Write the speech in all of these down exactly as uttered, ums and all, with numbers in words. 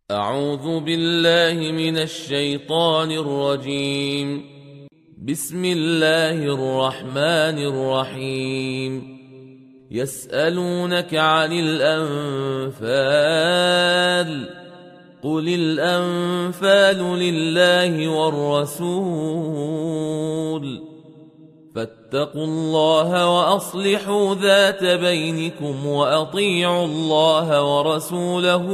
أعوذ بالله من الشيطان الرجيم. بسم الله الرحمن الرحيم. يسألونك عن الأنفال قل الأنفال لله والرسول فاتقوا الله وأصلحوا ذات بينكم وأطيعوا الله ورسوله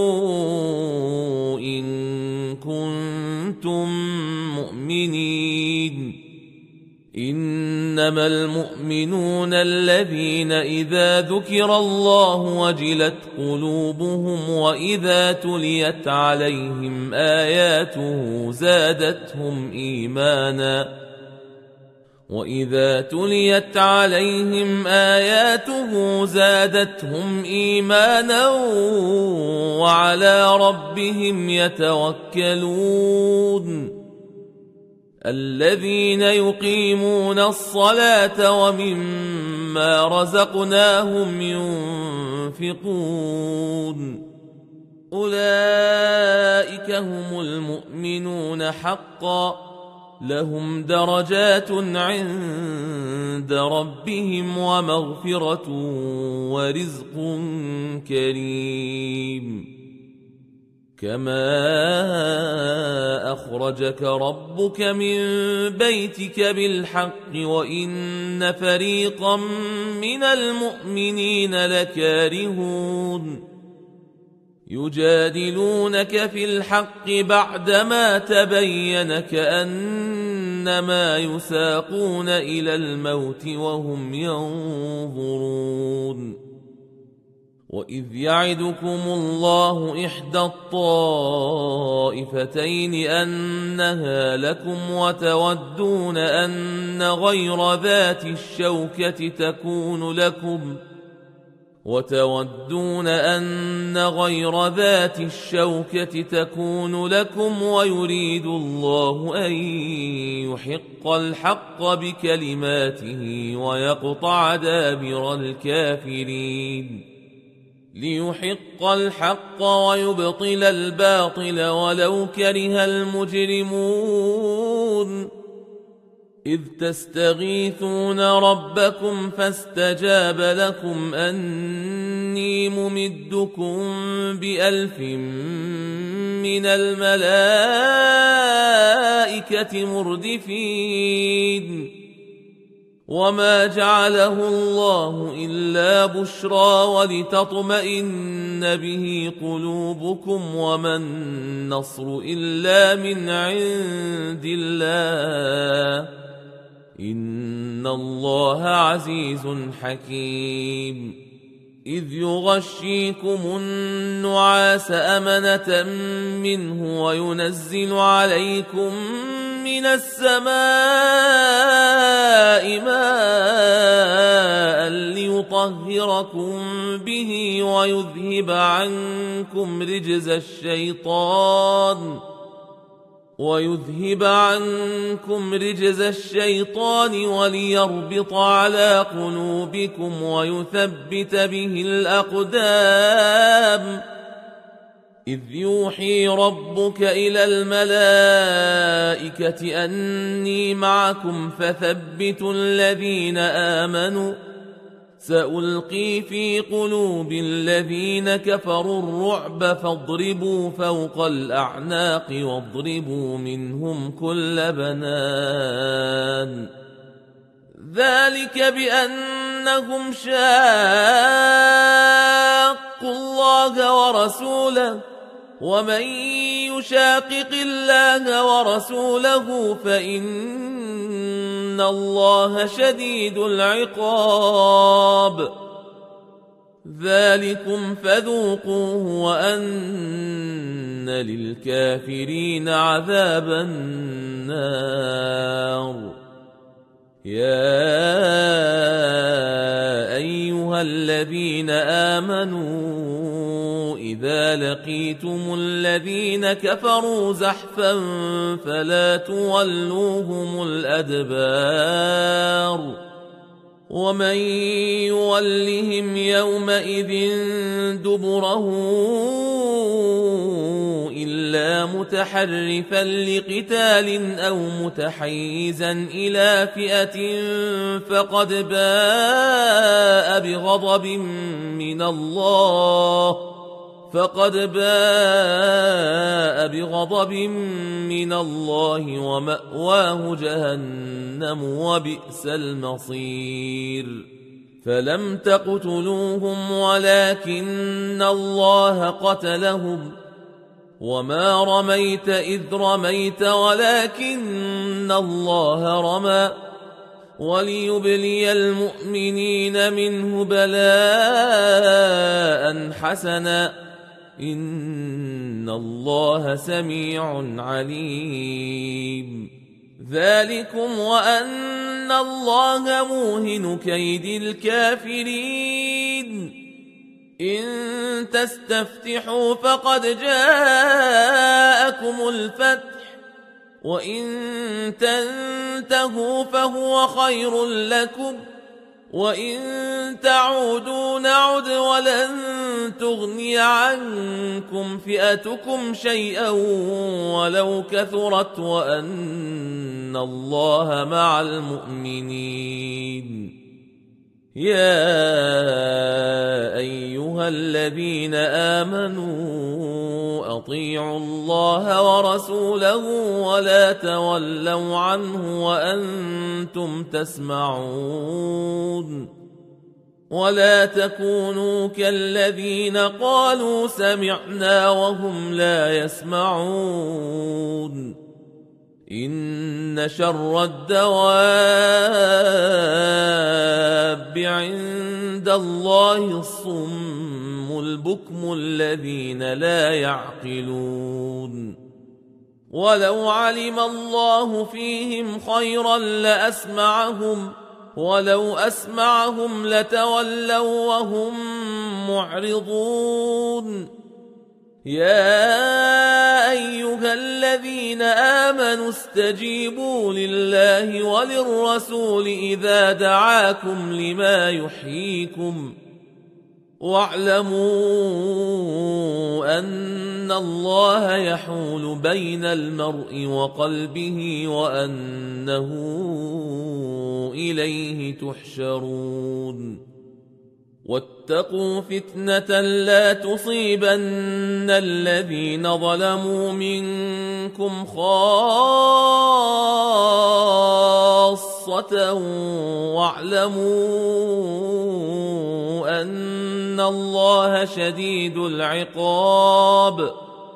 إن كنتم مؤمنين. إنما المؤمنون الذين إذا ذكر الله وجلت قلوبهم وإذا تليت عليهم آياته زادتهم إيمانا وإذا تليت عليهم آياته زادتهم إيمانا وعلى ربهم يتوكلون. الذين يقيمون الصلاة ومما رزقناهم ينفقون أولئك هم المؤمنون حقا لهم درجات عند ربهم ومغفرة ورزق كريم. كما أخرجك ربك من بيتك بالحق وإن فريقا من المؤمنين لكارهون يجادلونك في الحق بعدما تبين كأنما يساقون إلى الموت وهم ينظرون. وإذ يعدكم الله إحدى الطائفتين أنها لكم وتودون أن غير ذات الشوكة تكون لكم وتودون أن غير ذات الشوكة تكون لكم ويريد الله أن يحق الحق بكلماته ويقطع دابر الكافرين. ليحق الحق ويبطل الباطل ولو كره المجرمون. إذ تستغيثون ربكم فاستجاب لكم أني ممدكم بألف من الملائكة مردفين. وما جعله الله إلا بشرى ولتطمئن به قلوبكم وما النصر إلا من عند الله إن الله عزيز حكيم. إذ يغشيكم النعاس أمنة منه وينزل عليكم من السماء ماء ليطهركم به ويذهب عنكم رجز الشيطان ويذهب عنكم رجز الشيطان وليربط على قلوبكم ويثبت به الأقدام. إذ يوحي ربك إلى الملائكة أني معكم فثبتوا الذين آمنوا سألقي في قلوب الذين كفروا الرعب فاضربوا فوق الأعناق واضربوا منهم كل بنان. ذلك بأنهم شاقوا الله ورسوله ومن يشاقق الله ورسوله فإن الله شديد العقاب. ذلكم فذوقوه وأن للكافرين عذاب النار. يا أيها الذين آمنوا إذا لقيتم الذين كفروا زحفا فلا تولوهم الأدبار ومن يولهم يومئذ دبره كان متحرفا لقتال أو متحيزا إلى فئة فقد باء بغضب من الله فقد باء بغضب من الله ومأواه جهنم وبئس المصير. فلم تقتلوهم ولكن الله قتلهم وما رميت إذ رميت ولكن الله رمى وليبلي المؤمنين منه بلاء حسنا إن الله سميع عليم. ذلكم وأن الله موهن كيد الكافرين. إن تستفتحوا فقد جاءكم الفتح وإن تنتهوا فهو خير لكم وإن تعودوا نعد ولن تغني عنكم فئتكم شيئا ولو كثرت وأن الله مع المؤمنين. يا أيها الذين آمنوا أطيعوا الله ورسوله ولا تولوا عنه وأنتم تسمعون ولا تكونوا كالذين قالوا سمعنا وهم لا يسمعون. إن شر الدواب عند الله الصم البكم الذين لا يعقلون. ولو علم الله فيهم خيرا لأسمعهم ولو أسمعهم لتولوا وهم معرضون. يا أيها الذين آمنوا استجيبوا لله وللرسول إذا دعاكم لما يحييكم واعلموا أن الله يحول بين المرء وقلبه وأنه إليه تحشرون. واتقوا فتنة لا تصيبن الذين ظلموا منكم خاصة واعلموا أن الله شديد العقاب.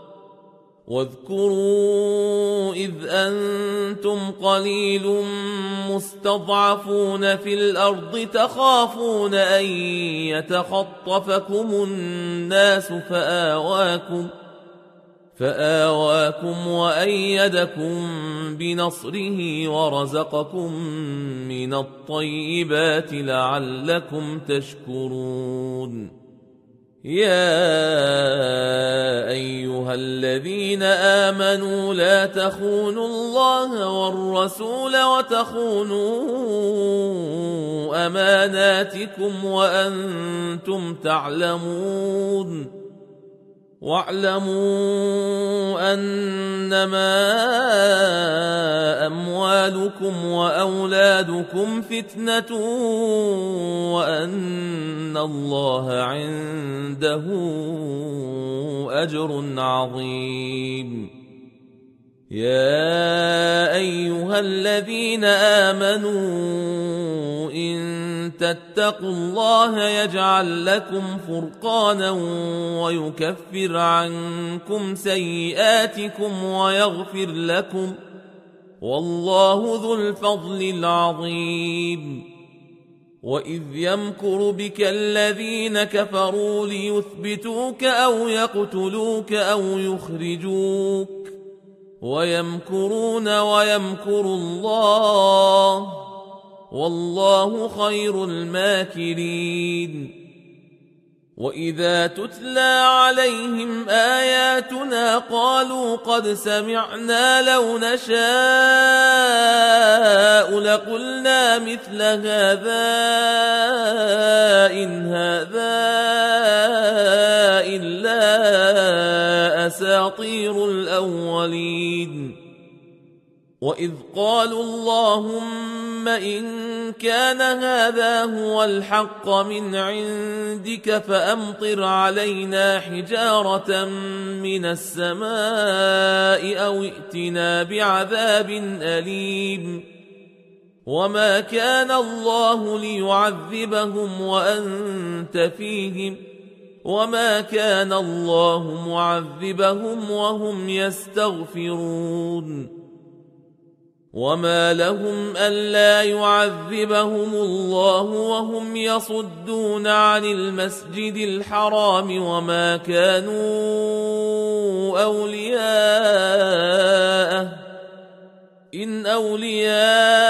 واذكروا إذ أنتم قليل مستضعفون في الأرض تخافون أن يتخطفكم الناس فآواكم فآواكم وأيدكم بنصره ورزقكم من الطيبات لعلكم تشكرون. يا أيها الذين آمنوا لا تخونوا الله والرسول وتخونوا أماناتكم وأنتم تعلمون. واعلموا أنما أموالكم وأولادكم فتنة وأن الله عنده أجر عظيم. يا أيها الذين آمنوا إن تتقوا الله يجعل لكم فرقانا ويكفر عنكم سيئاتكم ويغفر لكم والله ذو الفضل العظيم. وإذ يمكر بك الذين كفروا ليثبتوك أو يقتلوك أو يخرجوك ويمكرون ويمكر الله والله خير الماكرين. وإذا تتلى عليهم آياتنا قالوا قد سمعنا لو نشاء لقلنا مثل هذا إن هذا إلا أساطير الأولين وإذ قالوا اللهم إن كان هذا هو الحق من عندك فأمطر علينا حجارة من السماء أو ائتنا بعذاب أليم وما كان الله ليعذبهم وأنت فيهم وما كان الله معذبهم وهم يستغفرون وما لهم ألا يعذبهم الله وهم يصدون عن المسجد الحرام وما كانوا أولياءه إن أولياؤه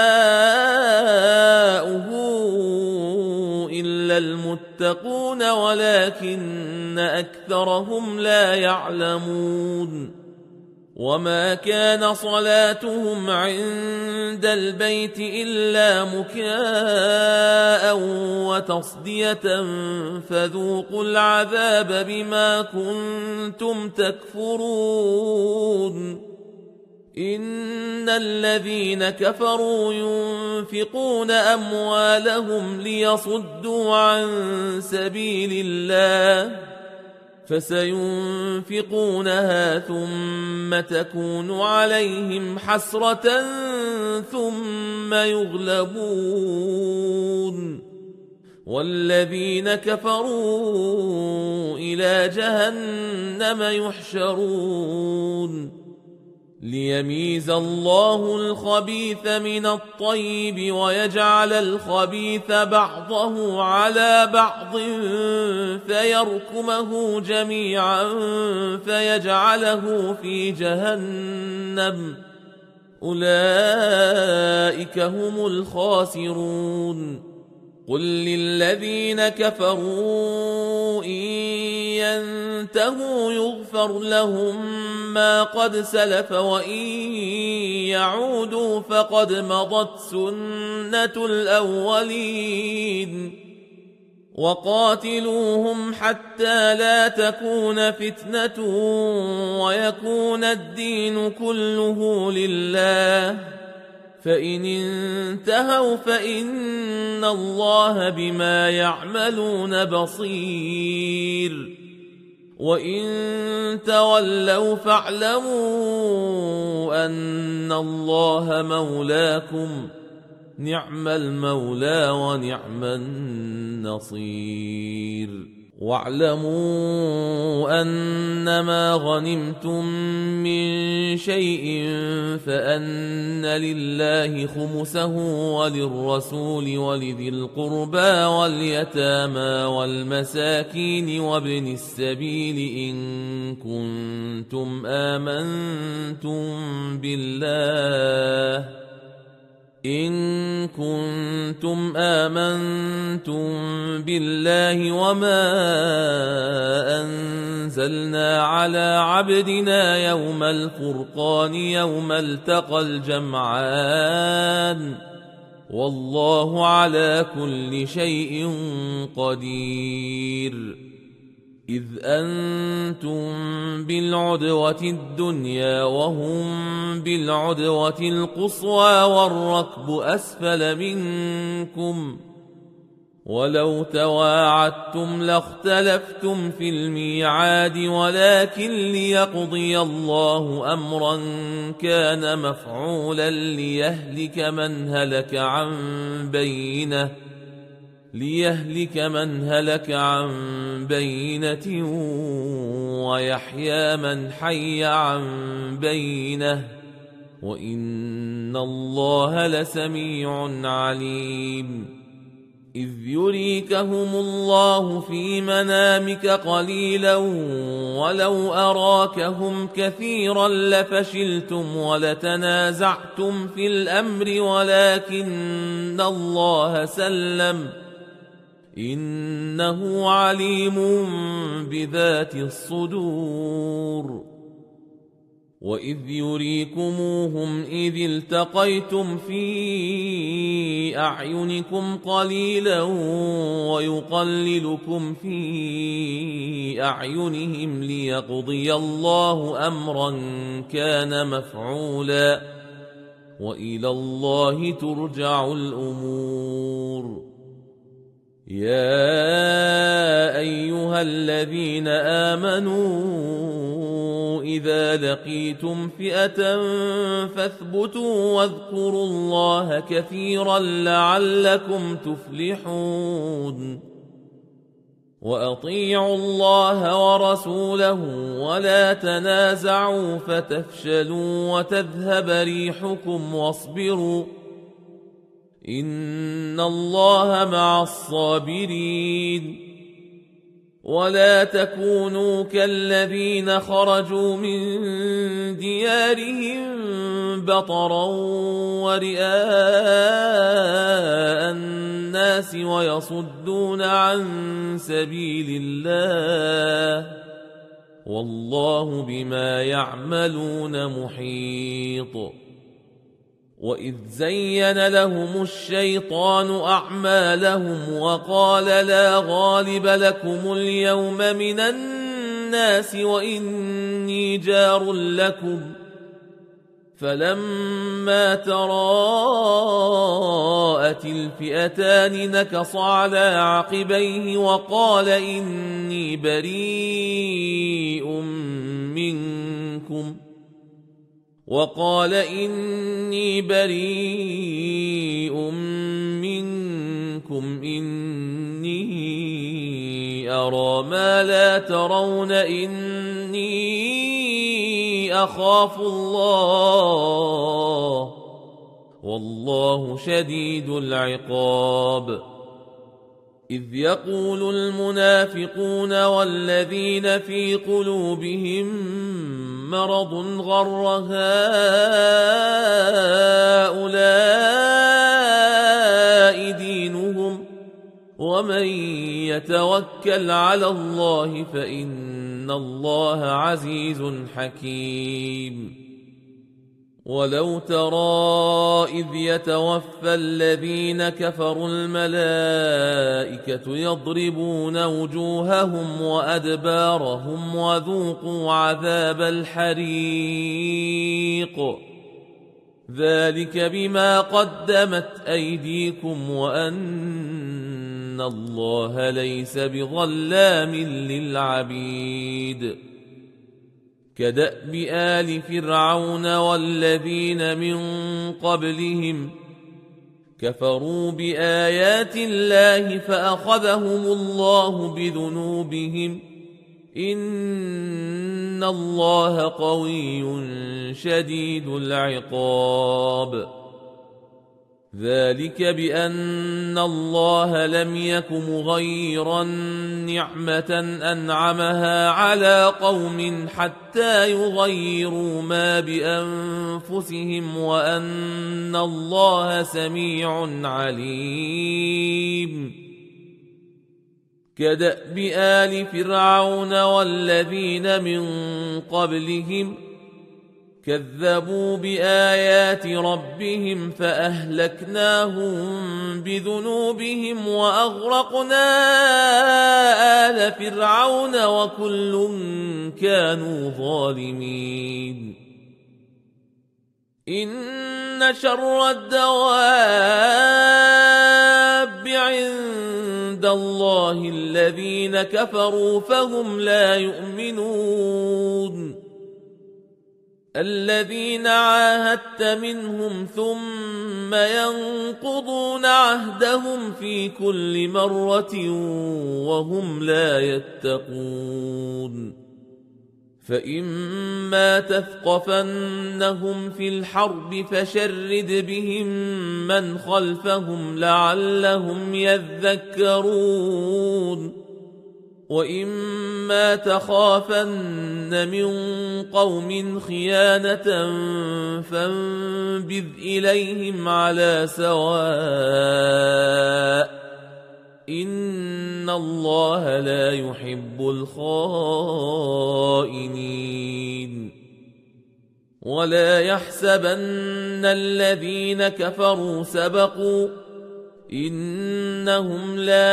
إلا المتقون ولكن أكثرهم لا يعلمون وما كان صلاتهم عند البيت إلا مكاء وتصدية فذوقوا العذاب بما كنتم تكفرون إن الذين كفروا ينفقون أموالهم ليصدوا عن سبيل الله فسينفقونها ثم تكون عليهم حسرة ثم يغلبون والذين كفروا إلى جهنم يحشرون ليميز الله الخبيث من الطيب ويجعل الخبيث بعضه على بعض فيركمه جميعا فيجعله في جهنم أولئك هم الخاسرون قل للذين كفروا إن ينتهوا يغفر لهم ما قد سلف وإن يعودوا فقد مضت سنة الأولين وقاتلوهم حتى لا تكون فتنة ويكون الدين كله لله فإن انتهوا فإن الله بما يعملون بصير وإن تولوا فاعلموا أن الله مولاكم نعم المولى ونعم النصير واعلموا أنما غنمتم من شيء فأن لله خمسه وللرسول ولذي القربى واليتامى والمساكين وابن السبيل إن كنتم آمنتم بالله إن كنتم آمنتم بالله وما أنزلنا على عبدنا يوم الفرقان يوم التقى الجمعان والله على كل شيء قدير إذ أنتم بالعدوة الدنيا وهم بالعدوة القصوى والركب أسفل منكم ولو تواعدتم لاختلفتم في الميعاد ولكن ليقضي الله أمرا كان مفعولا ليهلك من هلك عن بينه ليهلك من هلك عن بينة ويحيى من حي عن بينة وإن الله لسميع عليم إذ يريكهم الله في منامك قليلا ولو أراكهم كثيرا لفشلتم ولتنازعتم في الأمر ولكن الله سلم إنه عليم بذات الصدور. وإذ يريكموهم إذ التقيتم في أعينكم قليلا ويقللكم في أعينهم ليقضي الله أمرا كان مفعولا وإلى الله ترجع الأمور. يا أيها الذين آمنوا إذا لقيتم فئة فاثبتوا واذكروا الله كثيرا لعلكم تفلحون. وأطيعوا الله ورسوله ولا تنازعوا فتفشلوا وتذهب ريحكم واصبروا إن الله مع الصابرين. ولا تكونوا كالذين خرجوا من ديارهم بطرا ورئاء الناس ويصدون عن سبيل الله والله بما يعملون محيط. وإذ زين لهم الشيطان أعمالهم وقال لا غالب لكم اليوم من الناس وإني جار لكم فلما تراءت الفئتان نكص على عقبيه وقال إني بريء منكم وقال إني بريء منكم إني أرى ما لا ترون إني أخاف الله والله شديد العقاب. إذ يقول المنافقون والذين في قلوبهم مرض غر هؤلاء دينهم ومن يتوكل على الله فإن الله عزيز حكيم. ولو ترى إذ يتوفى الذين كفروا الملائكة يضربون وجوههم وأدبارهم وذوقوا عذاب الحريق ذلك بما قدمت أيديكم وأن الله ليس بظلام للعبيد. كدأب آل فرعون والذين من قبلهم كفروا بآيات الله فأخذهم الله بذنوبهم إن الله قوي شديد العقاب. ذلك بأن الله لم يك مغيرا نعمة أنعمها على قوم حتى يغيروا ما بأنفسهم وأن الله سميع عليم. كدأب آل فرعون والذين من قبلهم كذبوا بآيات ربهم فأهلكناهم بذنوبهم وأغرقنا آل فرعون وكل كانوا ظالمين. إن شر الدواب عند الله الذين كفروا فهم لا يؤمنون. الذين عاهدت منهم ثم ينقضون عهدهم في كل مرة وهم لا يتقون. فإما تثقفنهم في الحرب فشرد بهم من خلفهم لعلهم يذكرون. وإما تخافن من قوم خيانة فانبذ إليهم على سواء إن الله لا يحب الخائنين ولا يحسبن الذين كفروا سبقوا إنهم لا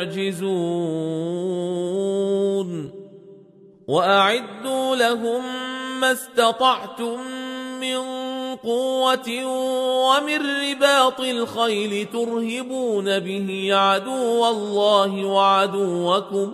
يعجزون وأعدوا لهم ما استطعتم من قوة ومن رباط الخيل ترهبون به عدو الله وعدوكم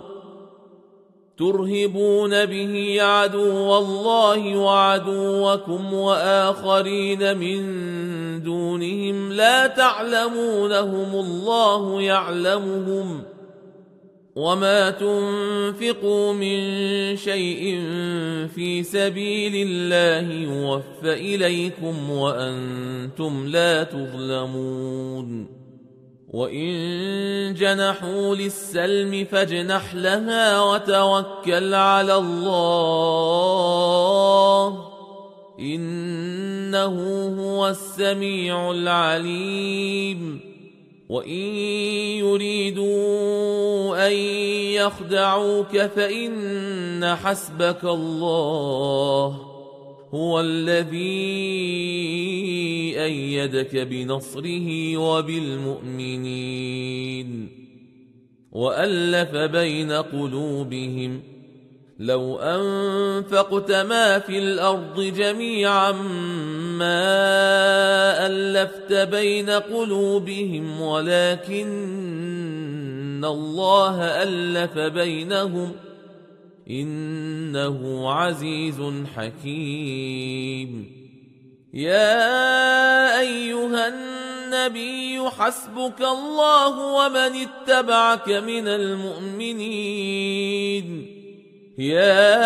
ترهبون به عدو الله وعدوكم وآخرين من دونهم لا تعلمونهم الله يعلمهم وما تنفقوا من شيء في سبيل الله يوفى إليكم وأنتم لا تظلمون وإن جنحوا للسلم فاجنح لها وتوكل على الله إنه هو السميع العليم وإن يريدوا أن يخدعوك فإن حسبك الله هو الذي أيدك بنصره وبالمؤمنين وألف بين قلوبهم لو أنفقت ما في الأرض جميعا ما ألفت بين قلوبهم ولكن الله ألف بينهم إنه عزيز حكيم يا أيها النبي حسبك الله ومن اتبعك من المؤمنين يا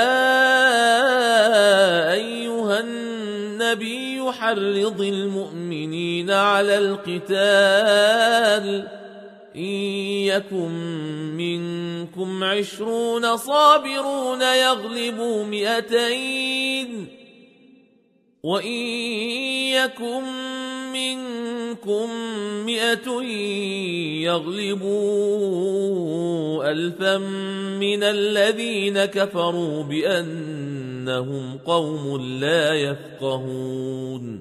أيها النبي حرض المؤمنين على القتال إن يكن منكم عشرون صابرون يغلبوا مئتين وإن يكن منكم مئة يغلبوا ألفا من الذين كفروا بأنهم قوم لا يفقهون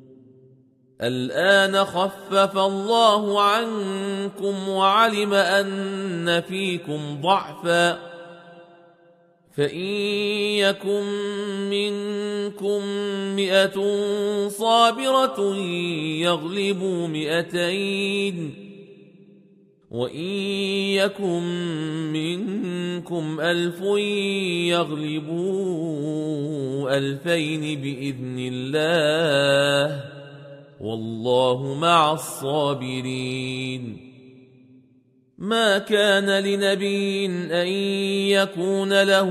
الآن خفف الله عنكم وعلم أن فيكم ضعفا فإن يكن منكم مئة صابرة يغلبوا مئتين وإن يكن منكم ألف يغلبوا ألفين بإذن الله والله مع الصابرين ما كان لنبي أن يكون له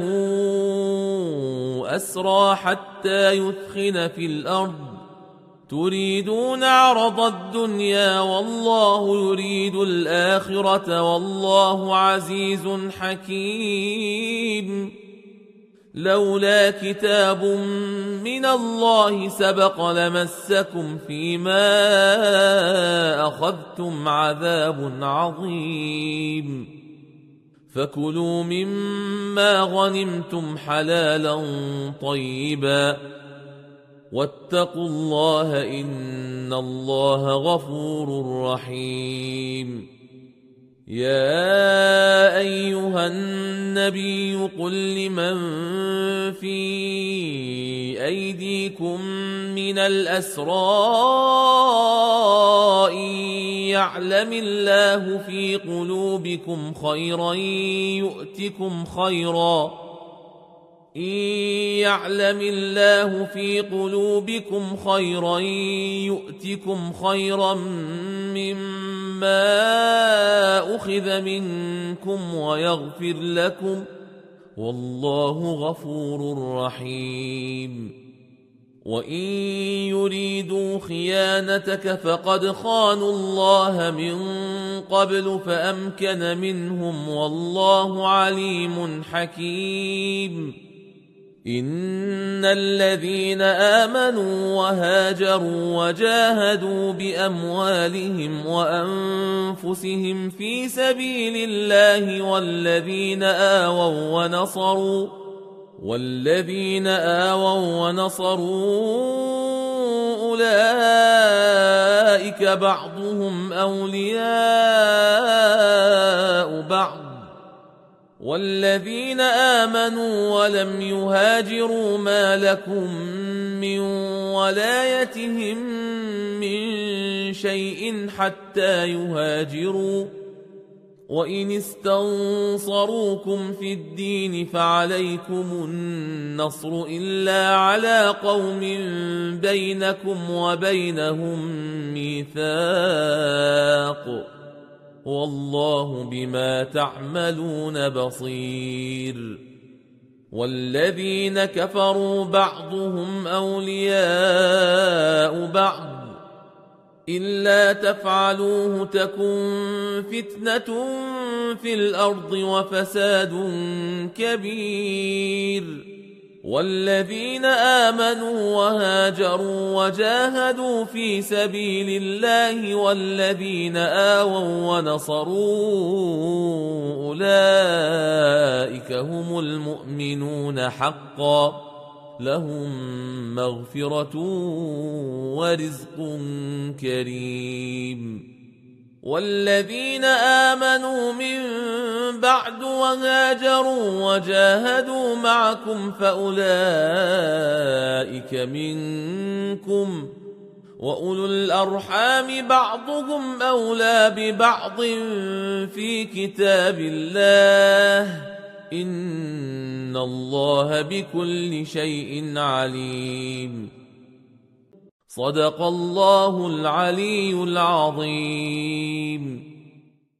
أسرى حتى يثخن في الأرض تريدون عرض الدنيا والله يريد الآخرة والله عزيز حكيم لولا كتاب من الله سبق لمسكم فيما أخذتم عذاب عظيم فكلوا مما غنمتم حلالا طيبا واتقوا الله إن الله غفور رحيم يا أيها النبي قل لمن في أيديكم من الأسرى إن يعلم الله في قلوبكم خيرا يؤتكم خيرا إن يعلم الله في قلوبكم خيرا يؤتكم خيرا مما أخذ منكم ويغفر لكم والله غفور رحيم وإن يريدوا خيانتك فقد خانوا الله من قبل فأمكن منهم والله عليم حكيم إن الذين آمنوا وهاجروا وجاهدوا بأموالهم وأنفسهم في سبيل الله والذين آووا ونصروا والذين آووا ونصروا أولئك بعضهم أولياء بعض والذين آمنوا ولم يهاجروا ما لكم من ولايتهم من شيء حتى يهاجروا وإن استنصروكم في الدين فعليكم النصر إلا على قوم بينكم وبينهم ميثاق والله بما تعملون بصير والذين كفروا بعضهم أولياء بعض إلا تفعلوه تكن فتنة في الأرض وفساد كبير والذين آمنوا وهاجروا وجاهدوا في سبيل الله والذين آووا ونصروا أولئك هم المؤمنون حقا لهم مغفرة ورزق كريم والذين آمنوا من بعد وهاجروا وجاهدوا معكم فأولئك منكم وأولو الأرحام بعضهم أولى ببعض في كتاب الله إن الله بكل شيء عليم صدق الله العلي العظيم.